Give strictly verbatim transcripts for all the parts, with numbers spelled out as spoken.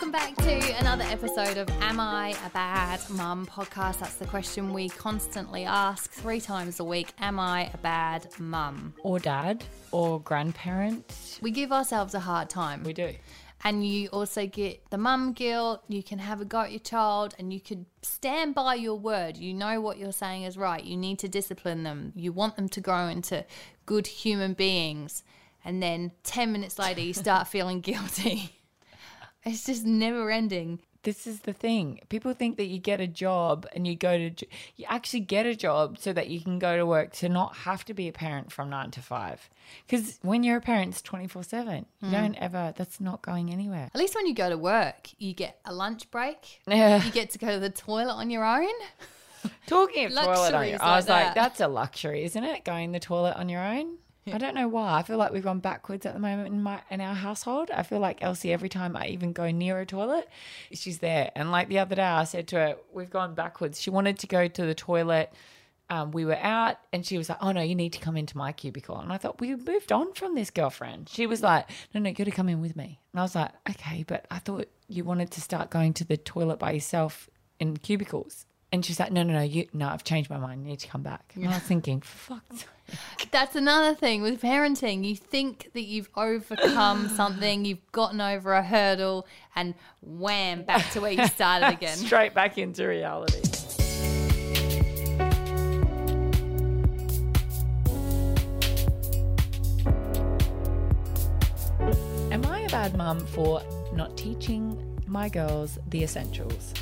Welcome back to another episode of Am I a Bad Mum podcast. That's the question we constantly ask three times a week. Am I a bad mum? Or dad or grandparent. We give ourselves a hard time. We do. And you also get the mum guilt. You can have a go at your child and you could stand by your word. You know what you're saying is right. You need to discipline them. You want them to grow into good human beings. And then ten minutes later you start feeling guilty. It's just never ending. This is the thing. People think that you get a job and you go to, you actually get a job so that you can go to work to not have to be a parent from nine to five. Because when you're a parent, it's twenty-four seven. You mm. don't ever, that's not going anywhere. At least when you go to work, you get a lunch break. Yeah. You get to go to the toilet on your own. Talking of toilet on your own, I was like like, that's a luxury, isn't it? Going to the toilet on your own. I don't know why. I feel like we've gone backwards at the moment in my in our household. I feel like Elsie, every time I even go near a toilet, she's there. And like the other day, I said to her, we've gone backwards. She wanted to go to the toilet. Um, we were out and she was like, oh, no, you need to come into my cubicle. And I thought, we moved on from this, girlfriend. She was like, no, no, you got to come in with me. And I was like, okay, but I thought you wanted to start going to the toilet by yourself in cubicles. And she's like, no, no, no, you, no, I've changed my mind. You need to come back. And I was thinking, fuck. That's another thing with parenting. You think that you've overcome something, you've gotten over a hurdle, and wham, back to where you started again. Straight back into reality. Am I a bad mum for not teaching my girls the essentials?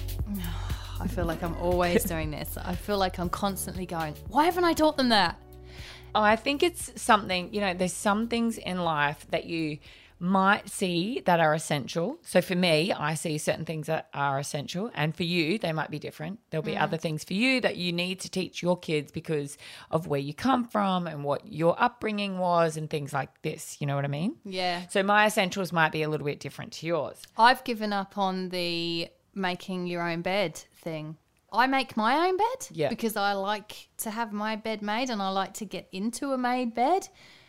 I feel like I'm always doing this. I feel like I'm constantly going, why haven't I taught them that? Oh, I think it's something, you know, there's some things in life that you might see that are essential. So for me, I see certain things that are essential, and for you, they might be different. There'll be mm. other things for you that you need to teach your kids because of where you come from and what your upbringing was and things like this. You know what I mean? Yeah. So my essentials might be a little bit different to yours. I've given up on the making your own bed thing. I make my own bed yeah. because I like to have my bed made and I like to get into a made bed.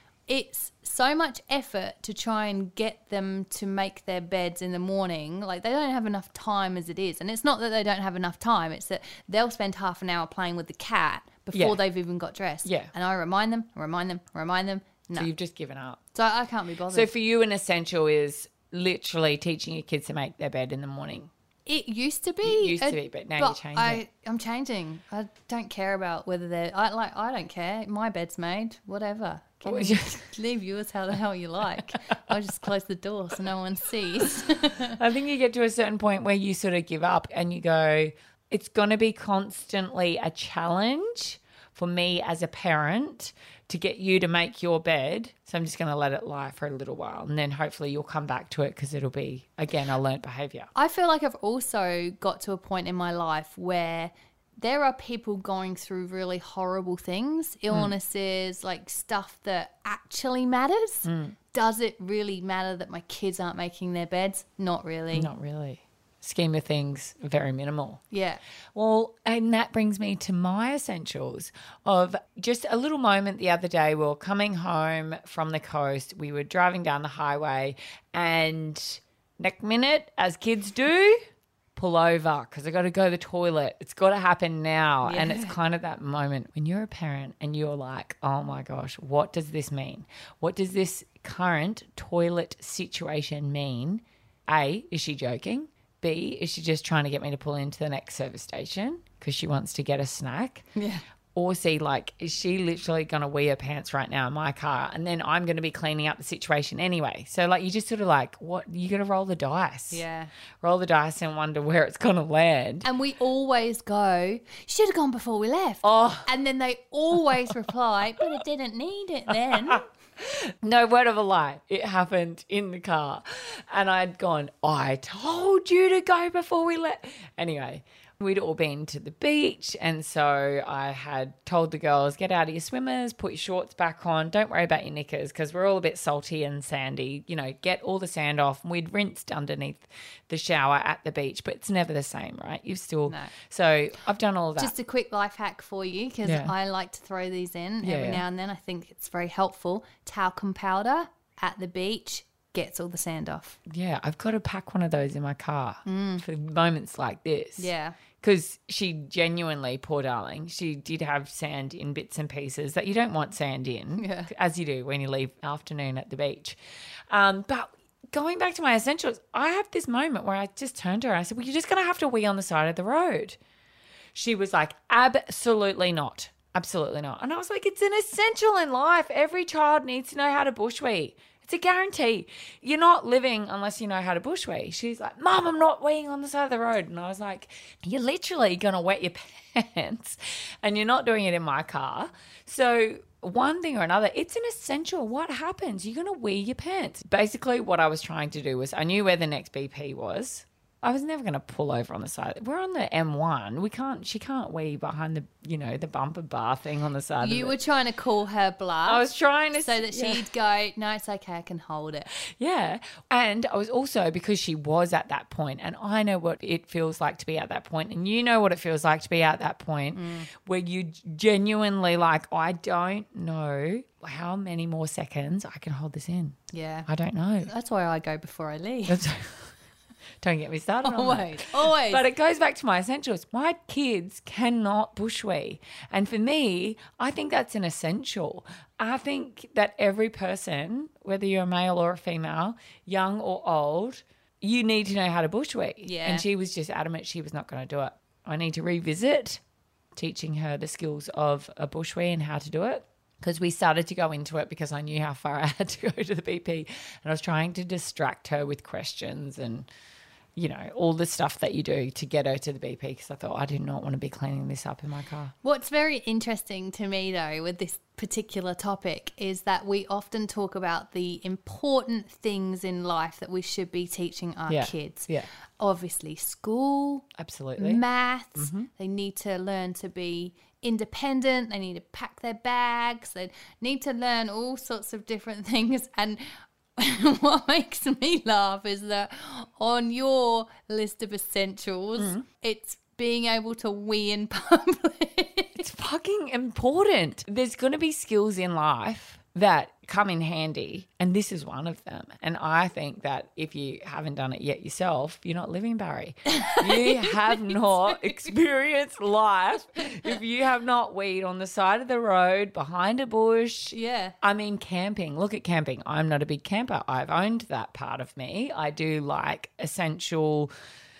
It's so much effort to try and get them to make their beds in the morning. Like, they don't have enough time as it is. And it's not that they don't have enough time. It's that they'll spend half an hour playing with the cat before yeah. they've even got dressed. Yeah. And I remind them, remind them, remind them. No. So you've just given up. So I can't be bothered. So for you, an essential is literally teaching your kids to make their bed in the morning. It used to be. It used to be, but now but you're changing. I, I'm changing. I don't care about whether they're. I like. I don't care. My bed's made. Whatever. Can you leave yours how the hell you like. I just close the door so no one sees. I think you get to a certain point where you sort of give up and you go, it's going to be constantly a challenge for me as a parent to get you to make your bed. So I'm just going to let it lie for a little while and then hopefully you'll come back to it because it'll be, again, a learnt behaviour. I feel like I've also got to a point in my life where there are people going through really horrible things, illnesses, mm. like stuff that actually matters. Mm. Does it really matter that my kids aren't making their beds? Not really. Not really. Scheme of things, very minimal. Yeah. Well, and that brings me to my essentials of just a little moment the other day. We were coming home from the coast. We were driving down the highway and next minute, as kids do, pull over because I got to go to the toilet. It's got to happen now. Yeah. And it's kind of that moment when you're a parent and you're like, oh my gosh, what does this mean? What does this current toilet situation mean? A, is she joking? B, is she just trying to get me to pull into the next service station because she wants to get a snack? Yeah. Or C, like, is she literally going to wee her pants right now in my car and then I'm going to be cleaning up the situation anyway? So, like, you just sort of like, what? You got to roll the dice. Yeah. Roll the dice and wonder where it's going to land. And we always go, should have gone before we left. Oh. And then they always reply, but it didn't need it then. No word of a lie. It happened in the car. And I'd gone, I told you to go before we left. Anyway, we'd all been to the beach. And so I had told the girls, get out of your swimmers, put your shorts back on. Don't worry about your knickers because we're all a bit salty and sandy. You know, get all the sand off. And we'd rinsed underneath the shower at the beach, but it's never the same, right? You've still. No. So I've done all of that. Just a quick life hack for you because Yeah. I like to throw these in Yeah, every yeah. now and then. I think it's very helpful. Talcum powder at the beach gets all the sand off. Yeah, I've got to pack one of those in my car for moments like this. Yeah. Because she genuinely, poor darling, she did have sand in bits and pieces that you don't want sand in, Yeah. as you do when you leave afternoon at the beach. Um, but going back to my essentials, I have this moment where I just turned to her and I said, well, you're just going to have to wee on the side of the road. She was like, absolutely not. Absolutely not. And I was like, it's an essential in life. Every child needs to know how to bush wee. It's a guarantee. You're not living unless you know how to bush wee. She's like, Mum, I'm not weeing on the side of the road. And I was like, you're literally going to wet your pants and you're not doing it in my car. So one thing or another, it's an essential. What happens? You're going to wee your pants. Basically what I was trying to do was I knew where the next B P was. I was never going to pull over on the side. We're on the M one. We can't, she can't wee behind the, you know, the bumper bar thing on the side You of were it. trying to call her bluff. I was trying to so that yeah. she'd go, no, it's okay, I can hold it. Yeah. And I was also, because she was at that point, and I know what it feels like to be at that point, and you know what it feels like to be at that point mm. where you genuinely like, I don't know how many more seconds I can hold this in. Yeah. I don't know. That's why I go before I leave. That's Don't get me started on Always, that. always. But it goes back to my essentials. My kids cannot bushwee. And for me, I think that's an essential. I think that every person, whether you're a male or a female, young or old, you need to know how to bushwee. Yeah. And she was just adamant she was not going to do it. I need to revisit teaching her the skills of a bushwee and how to do it. Because we started to go into it because I knew how far I had to go to the B P. And I was trying to distract her with questions and, you know, all the stuff that you do to get her to the B P because I thought I did not want to be cleaning this up in my car. What's very interesting to me, though, with this particular topic is that we often talk about the important things in life that we should be teaching our Yeah. kids. Yeah. Obviously, school, Absolutely. maths. Mm-hmm. They need to learn to be independent. They need to pack their bags. They need to learn all sorts of different things. And what makes me laugh is that on your list of essentials, mm. it's being able to wee in public. It's fucking important. There's going to be skills in life that come in handy, and this is one of them. And I think that if you haven't done it yet yourself, you're not living, Barry. You have not experienced life if you have not weed on the side of the road, behind a bush. Yeah. I mean, camping. Look at camping. I'm not a big camper. I've owned that part of me. I do like essential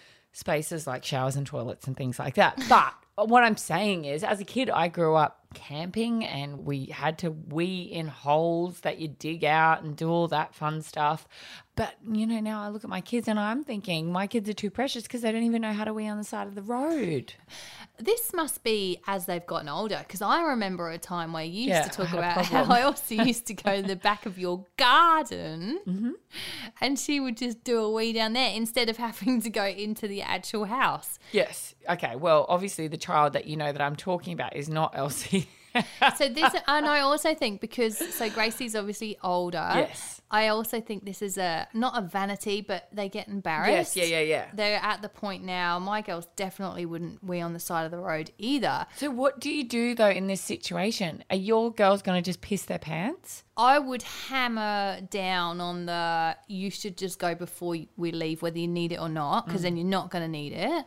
spaces like showers and toilets and things like that. But what I'm saying is, as a kid, I grew up camping and we had to wee in holes that you dig out and do all that fun stuff. But, you know, now I look at my kids and I'm thinking my kids are too precious because they don't even know how to wee on the side of the road. This must be as they've gotten older, because I remember a time where you used Yeah, to talk I had a about problem. how I also used to go to the back of your garden Mm-hmm. and she would just do a wee down there instead of having to go into the actual house. Yes. Okay. Well, obviously the child that you know that I'm talking about is not Elsie. So this, and I also think because, so Gracie's obviously older. Yes. I also think this is a, not a vanity, but they get embarrassed. Yes, yeah, yeah, yeah. They're at the point now, my girls definitely wouldn't wee on the side of the road either. So what do you do though in this situation? Are your girls going to just piss their pants? I would hammer down on the, you should just go before we leave, whether you need it or not, because mm. then you're not going to need it.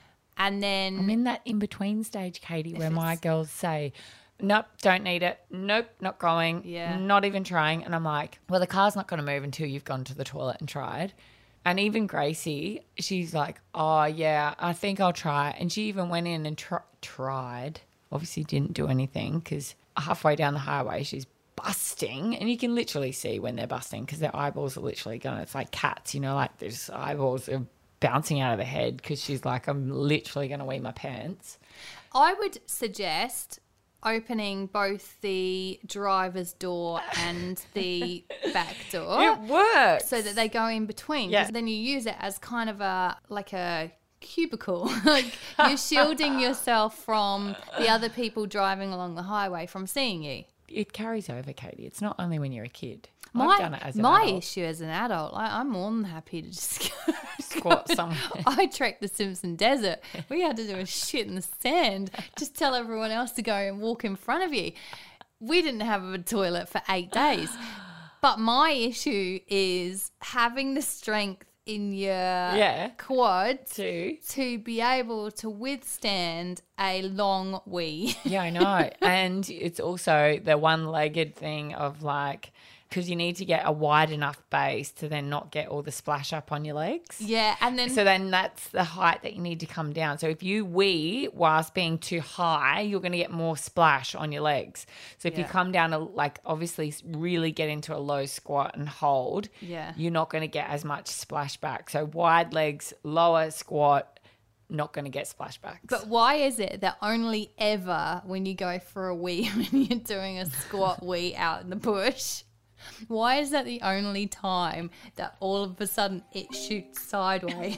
And then I'm in that in-between stage, Katie, where my girls say, nope, don't need it. Nope, not going. Yeah. Not even trying. And I'm like, well, the car's not going to move until you've gone to the toilet and tried. And even Gracie, she's like, oh, yeah, I think I'll try. And she even went in and tr- tried. Obviously didn't do anything because halfway down the highway she's busting. And you can literally see when they're busting because their eyeballs are literally going, it's like cats, you know, like their eyeballs are bouncing out of the head because she's like, I'm literally going to wee my pants. I would suggest opening both the driver's door and the back door. It works. So that they go in between. Yeah. Because then you use it as kind of a, like a cubicle. Like you're shielding yourself from the other people driving along the highway from seeing you. It carries over, Katie. It's not only when you're a kid. My, I've done it as an my adult. issue as an adult, I, I'm more than happy to just go, Squat somewhere. I trekked the Simpson Desert. We had to do a shit in the sand. Just tell everyone else to go and walk in front of you. We didn't have a toilet for eight days. But my issue is having the strength in your Yeah. quad Two. to be able to withstand a long wee. Yeah, I know. And it's also the one-legged thing of like, because you need to get a wide enough base to then not get all the splash up on your legs. Yeah, and then So then that's the height that you need to come down. So if you wee whilst being too high, you're going to get more splash on your legs. So if you Yeah. come down to like obviously really get into a low squat and hold, Yeah. you're not going to get as much splash back. So wide legs, lower squat, not going to get splashbacks. But why is it that only ever when you go for a wee, when you're doing a squat wee out in the bush, why is that the only time that all of a sudden it shoots sideways?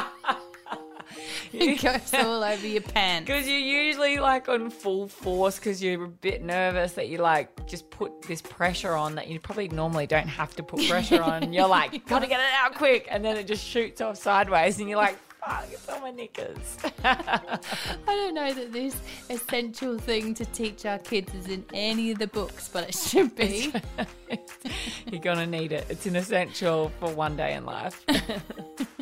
It goes all over your pants. Because you're usually like on full force because you're a bit nervous that you like just put this pressure on that you probably normally don't have to put pressure on. You're like, gotta get it out quick. And then it just shoots off sideways and you're like, fuck, it's on my knickers. I don't know that this essential thing to teach our kids is in any of the books, but it should be. You're going to need it. It's an essential for one day in life.